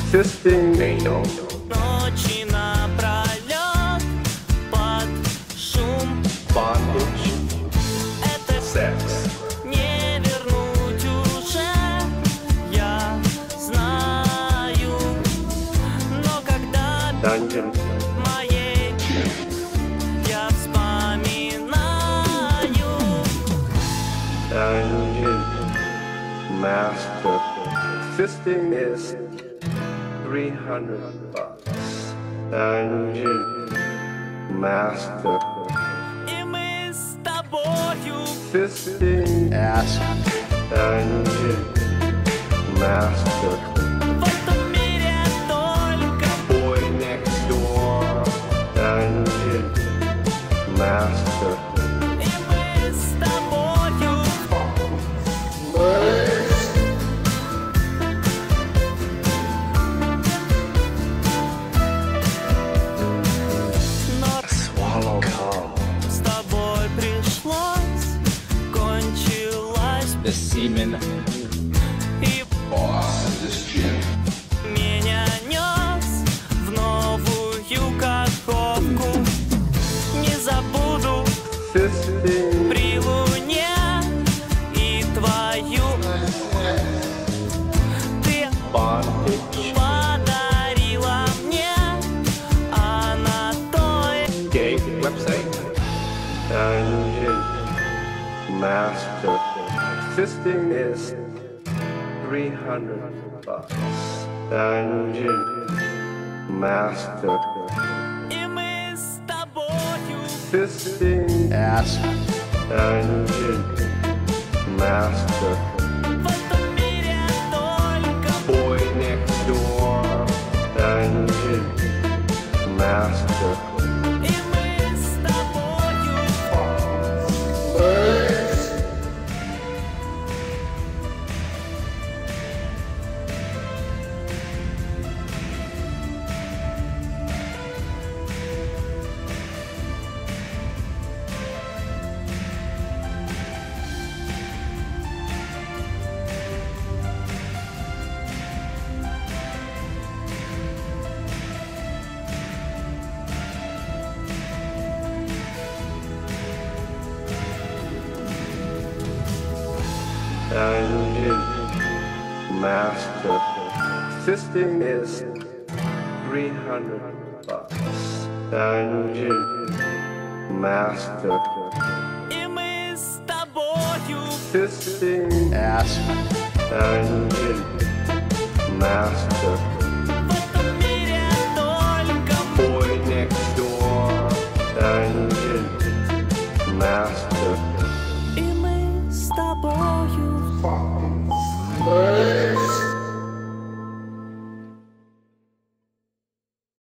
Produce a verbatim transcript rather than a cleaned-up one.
Fisting anal. Ночи напролёт под шум. Bondage. Это Sex. не вернуть уже, я знаю. Но когда Dungeon. моей я вспоминаю. Dungeon Master. Fisting is three hundred bucks. Dungeon Master. И мы с тобою Fisting ass. Dungeon Master. в этом мире только Boy next door. Dungeon Master. и мы с тобою. Но Swallow cum. с тобой пришлось, кончилась The semen. и меня нес в новую каховку. Не забуду Fisting при луне и твою. Ты bondage. подарила мне, а на той Gay website. Dungeon Master. Fisting is three hundred bucks. Dungeon Master. и мы с тобою. Fisting Ass. Dungeon Master. В этом мире только Boy next door. Dungeon Master. и мы с тобою. Dungeon Master. Fisting is three hundred bucks. Dungeon Master. И мы с тобою. Fisting Ass. Dungeon Master. В этом мире только Boy next door. Dungeon Master.